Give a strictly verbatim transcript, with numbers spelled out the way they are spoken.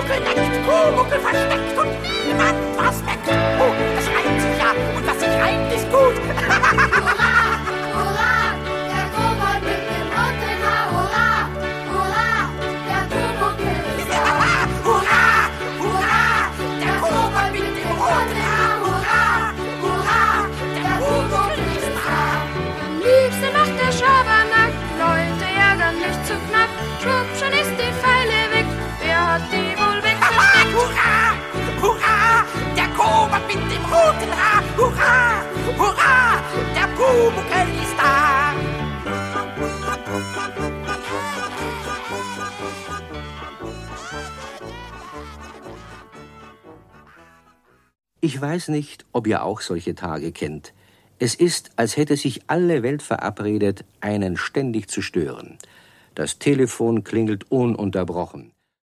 Pumuckl neckt, Pumuckl versteckt und niemand was merkt. Oh, das reimt sich ja und was sich reimt ist gut. Hurra, hurra, der Kobold mit dem roten Haar. Hurra, hurra, der Pumuckl ist da. Hurra, hurra, der Kobold mit dem roten Haar. Hurra, hurra, der Pumuckl ist da. Am liebsten macht der Schabernack, Leute ärgern mich zu knapp. Schwupp, schon ist die Pfeile weg, wer hat die wohl weggesteckt? Hurra, hurra, der Kobold mit dem roten Haar. Hurra, hurra, der Pumuckl ist da. Ich weiß nicht, ob ihr auch solche Tage kennt. Es ist, als hätte sich alle Welt verabredet, einen ständig zu stören. Das Telefon klingelt ununterbrochen.